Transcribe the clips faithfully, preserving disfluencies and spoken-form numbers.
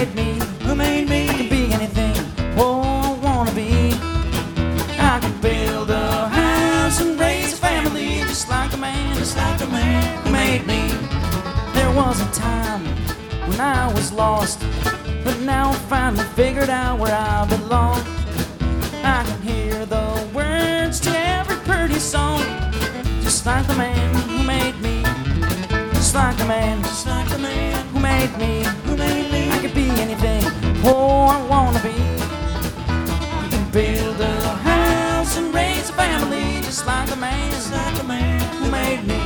made me? Who made me? I can be anything, oh, I wanna be. I can build a house and raise a family just like a man, Just like a man who made me. There was a time when I was lost, but now I finally figured out where I belong. I can hear the words to every pretty song, just like the man who made me. Just like the man, Just like the man who made me. who made me. I could be anything, oh, I wanna be. I can build a house and raise a family just like the man, Just like the man who made me.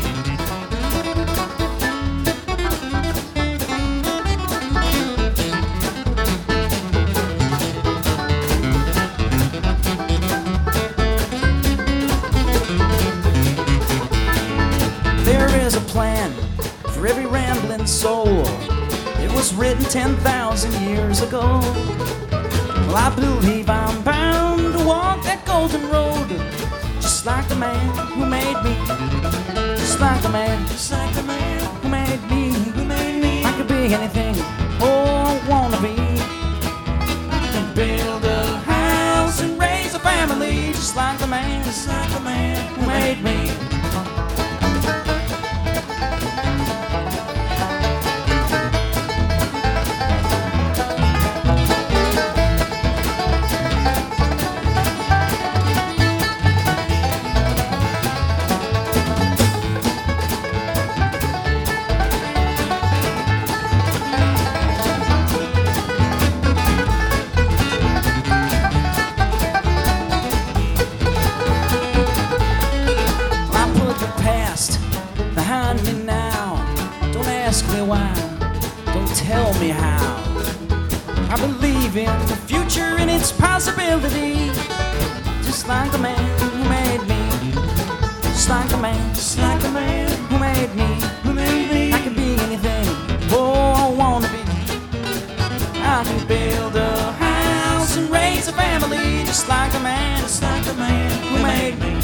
There is a plan for every rambling soul. It was written ten thousand years ago. Well, I believe I'm bound to walk that golden road, just like the man who made me. Just like the man Just like the man who made me. who made me. I could be anything, oh, I wanna be. I can build a house and raise a family just like the man Just like the man who made me. Behind me now, don't ask me why, don't tell me how. I believe in the future and its possibility, just like the man who made me. Just like the man, Just like the man who made me. who made me. I can be anything, oh, I wanna be. I can build a house and raise a family just like the man, Just like the man who made me.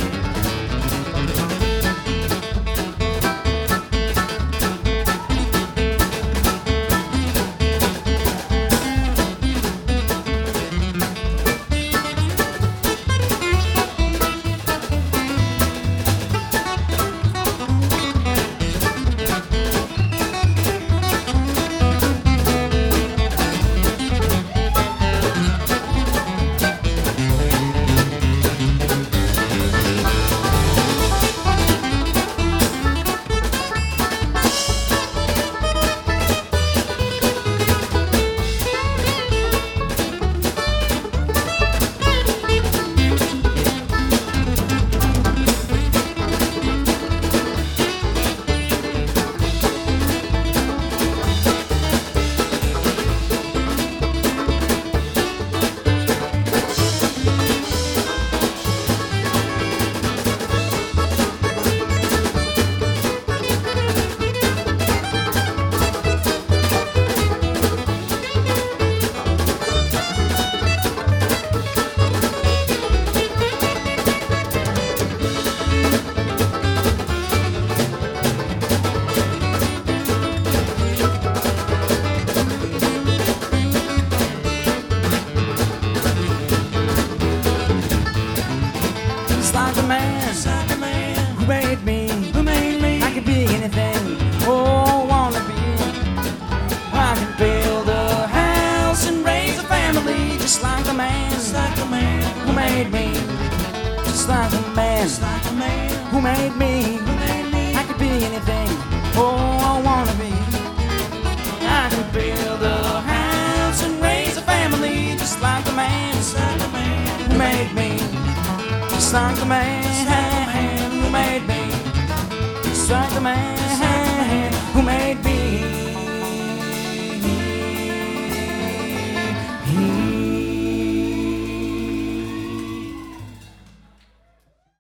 Just like the man, Just like the man who made me. who made me. I can be anything, oh, I wanna be. I can build a house and raise a family just like the man Just like the man who made me. Just like the man Just like the man who made me. who made me. I could be anything, oh, I wanna be. I can build a house and raise a family just like the man Just like the man who made me. Just like the man